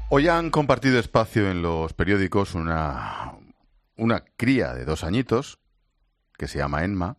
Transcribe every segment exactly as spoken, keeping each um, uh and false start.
Hoy han compartido espacio en los periódicos una, una cría de dos añitos que se llama Enma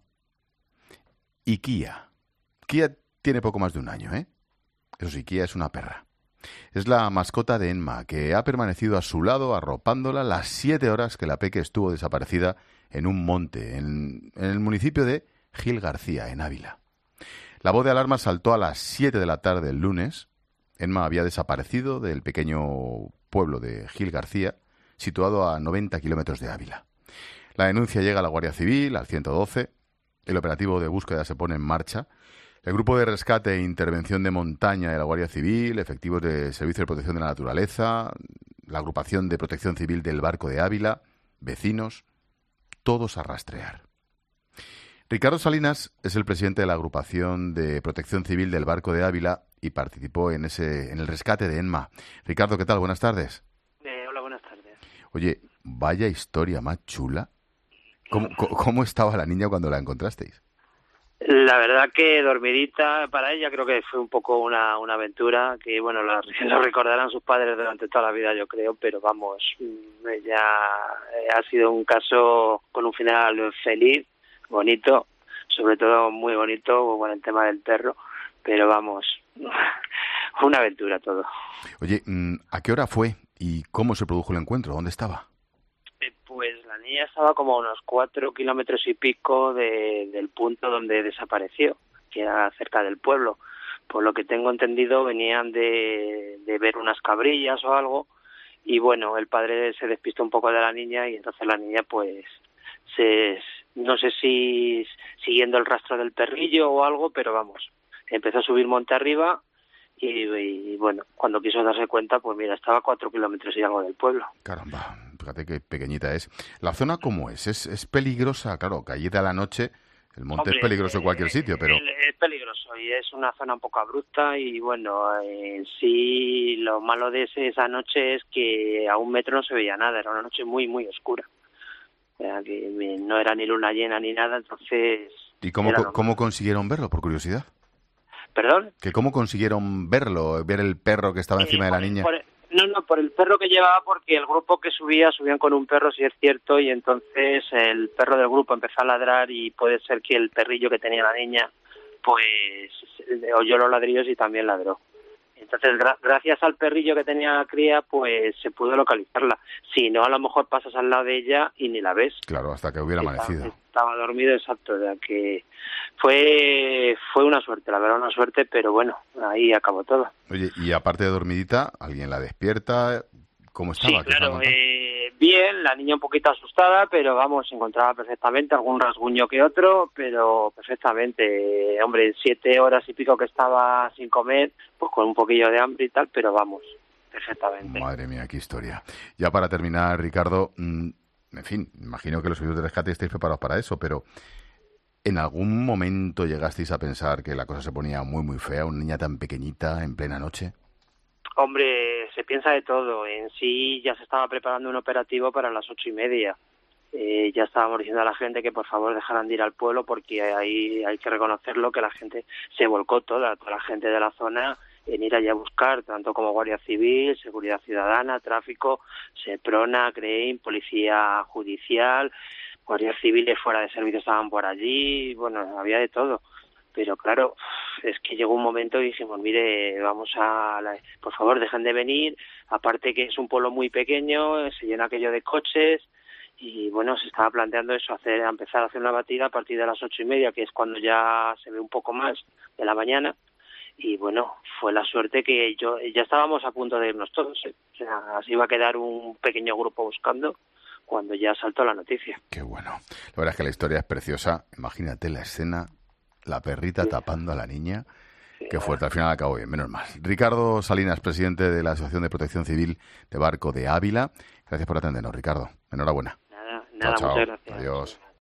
y Kia. Kia tiene poco más de un año, ¿eh? Eso sí, Kia es una perra. Es la mascota de Enma, que ha permanecido a su lado arropándola las siete horas que la peque estuvo desaparecida en un monte, en, en el municipio de Gil García, en Ávila. La voz de alarma saltó a las siete de la tarde el lunes. Enma había desaparecido del pequeño pueblo de Gil García, situado a noventa kilómetros de Ávila. La denuncia llega a la Guardia Civil, al ciento doce. El operativo de búsqueda se pone en marcha. El grupo de rescate e intervención de montaña de la Guardia Civil, efectivos de Servicio de Protección de la Naturaleza, la agrupación de Protección Civil del Barco de Ávila, vecinos, todos a rastrear. Ricardo Salinas es el presidente de la agrupación de Protección Civil del Barco de Ávila y participó en ese en el rescate de Enma. Ricardo, ¿qué tal? Buenas tardes. Eh, hola, buenas tardes. Oye, vaya historia más chula. ¿Cómo, cómo estaba la niña cuando la encontrasteis? La verdad que dormidita, para ella creo que fue un poco una, una aventura, que bueno, la, lo recordarán sus padres durante toda la vida, yo creo, pero vamos, ella ha sido un caso con un final feliz, bonito, sobre todo muy bonito con el tema del perro, pero vamos, una aventura todo. Oye, ¿a qué hora fue y cómo se produjo el encuentro? ¿Dónde estaba? Pues la niña estaba como a unos cuatro kilómetros y pico de, del punto donde desapareció, que era cerca del pueblo. Por lo que tengo entendido, venían de, de ver unas cabrillas o algo, y bueno, el padre se despistó un poco de la niña y entonces la niña pues se no sé si siguiendo el rastro del perrillo o algo, pero vamos, empezó a subir monte arriba y, y bueno, cuando quiso darse cuenta, pues mira, estaba a cuatro kilómetros y algo del pueblo. Caramba, fíjate qué pequeñita es. ¿La zona cómo es? ¿Es, es peligrosa? Claro, caída a la noche, el monte Hombre, es peligroso en cualquier sitio, pero... Es peligroso y es una zona un poco abrupta y bueno, en sí lo malo de ese, esa noche es que a un metro no se veía nada, era una noche muy, muy oscura. O sea, que no era ni luna llena ni nada, entonces... ¿Y cómo, co- cómo consiguieron verlo, por curiosidad? ¿Perdón? ¿Que cómo consiguieron verlo, ver el perro que estaba encima eh, de la niña? Por, no, no, por el perro que llevaba, porque el grupo que subía, subían con un perro, si es cierto, y entonces el perro del grupo empezó a ladrar y puede ser que el perrillo que tenía la niña, pues oyó los ladrillos y también ladró. Entonces, gra- gracias al perrillo que tenía la cría, pues se pudo localizarla. Si no, a lo mejor pasas al lado de ella y ni la ves. Claro, hasta que hubiera estaba, amanecido. Estaba dormido, exacto. O sea que fue fue una suerte, la verdad, una suerte, pero bueno, ahí acabó todo. Oye, y aparte de dormidita, ¿alguien la despierta? ¿Cómo estaba? Sí, claro, eh, bien, la niña un poquito asustada, pero vamos, se encontraba perfectamente, algún rasguño que otro, pero perfectamente. Hombre, siete horas y pico que estaba sin comer, pues con un poquillo de hambre y tal, pero vamos, perfectamente. Madre mía, qué historia. Ya para terminar, Ricardo, mmm, en fin, imagino que los servicios de rescate estáis preparados para eso, pero ¿en algún momento llegasteis a pensar que la cosa se ponía muy, muy fea, una niña tan pequeñita en plena noche? Hombre, se piensa de todo. En sí ya se estaba preparando un operativo para las ocho y media. Eh, ya estábamos diciendo a la gente que por favor dejaran de ir al pueblo porque ahí hay que reconocerlo, que la gente se volcó toda, toda la gente de la zona en ir allí a buscar, tanto como Guardia Civil, Seguridad Ciudadana, Tráfico, Seprona, CREIM, Policía Judicial, Guardias Civiles fuera de servicio estaban por allí, bueno, había de todo. Pero claro, es que llegó un momento y dijimos, mire, vamos a... La... por favor, dejen de venir, aparte que es un pueblo muy pequeño, se llena aquello de coches, y bueno, se estaba planteando eso, hacer empezar a hacer una batida a partir de las ocho y media, que es cuando ya se ve un poco más de la mañana, y bueno, fue la suerte que yo ya estábamos a punto de irnos todos, ¿eh? O sea, así iba a quedar un pequeño grupo buscando cuando ya saltó la noticia. Qué bueno. La verdad es que la historia es preciosa, imagínate la escena... La perrita sí. tapando a la niña. Sí, Qué fuerte, al final acabó bien, menos mal. Ricardo Salinas, presidente de la Asociación de Protección Civil de Barco de Ávila. Gracias por atendernos, Ricardo. Enhorabuena. Nada, nada, chao, muchas chao. gracias. Adiós.